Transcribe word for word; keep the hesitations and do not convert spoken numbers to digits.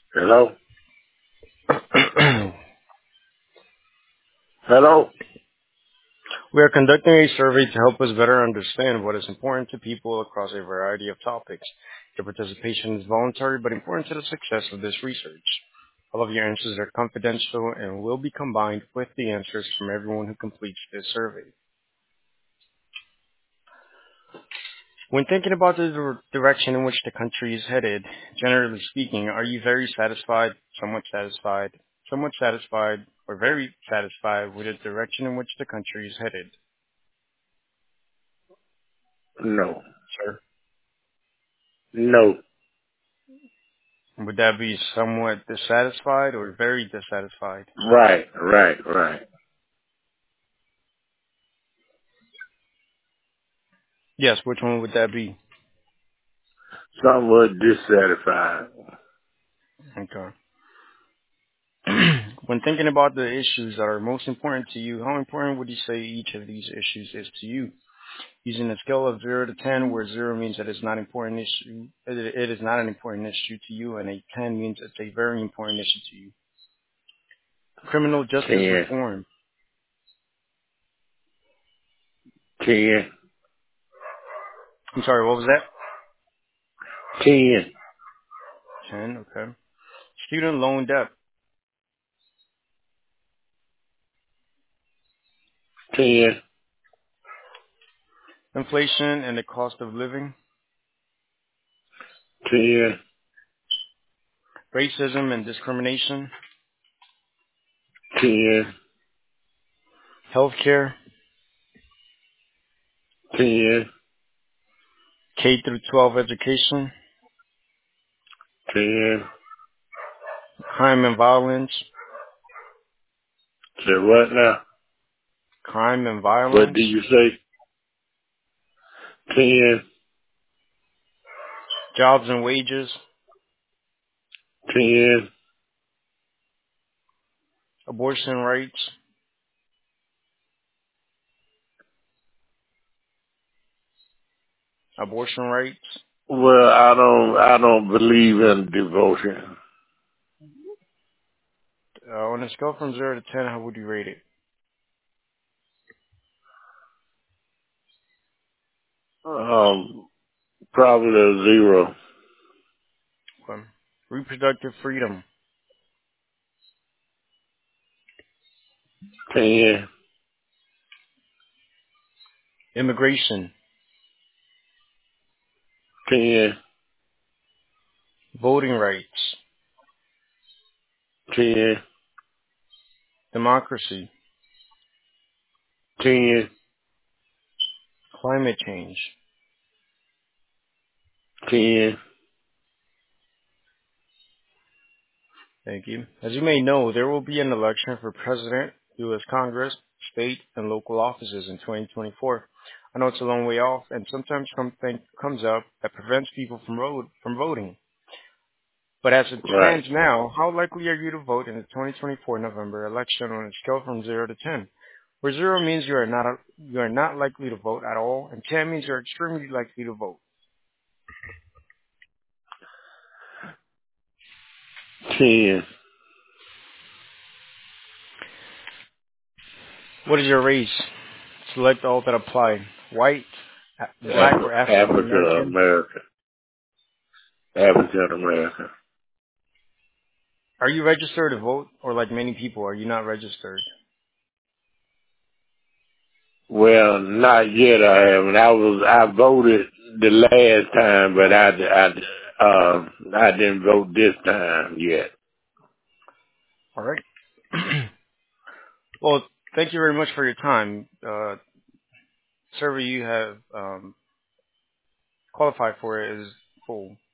Hello? Hello? We are conducting a survey to help us better understand what is important to people across a variety of topics. Your participation is voluntary but important to the success of this research. All of your answers are confidential and will be combined with the answers from everyone who completes this survey. When thinking about the dir- direction in which the country is headed, generally speaking, are you very satisfied, somewhat satisfied, somewhat satisfied, or very satisfied with the direction in which the country is headed, No. sir? No. Would that be somewhat dissatisfied or very dissatisfied? Right, right, right. Yes, which one would that be? Somewhat dissatisfied. Okay. When thinking about the issues that are most important to you, how important would you say each of these issues is to you? Using a scale of zero to ten, where zero means that it's not important issue, it it is not an important issue to you, and a ten means it's a very important issue to you. Criminal justice Ten. reform. Ten. I'm sorry, what was that? Ten. ten, okay. Student loan debt. Ten. Inflation and the cost of living. Ten. Racism and discrimination. Ten. Healthcare. Ten. K through twelve education, Ten. crime and violence, Say what now? crime and What violence, did you say? Ten. jobs and wages, Ten. abortion rights, abortion rights. Well, I don't, I don't believe in devotion. Uh, on a scale from zero to ten, how would you rate it? Um, probably a zero. Okay. Reproductive freedom, Ten. immigration, Ten. voting rights, Ten. democracy, Ten. climate change. Ten. Thank you. As you may know, there will be an election for president, U S Congress, state, and local offices in twenty twenty-four. I know it's a long way off, and sometimes something comes up that prevents people from, road, from voting. But as it Right. stands now, how likely are you to vote in the twenty twenty-four November election on a scale from zero to ten? Where zero means you are not a, you are not likely to vote at all, and ten means you are extremely likely to vote. Ten. What is your race? Select all that apply. White, a- black, or Af- African Africa American. American. African American. Are you registered to vote, or like many people, are you not registered? Well, not yet. I haven't. I was. I voted the last time, but I. I. Um. I didn't vote this time yet. All right. Well, thank you very much for your time. Uh, survey you have um, qualified for is full.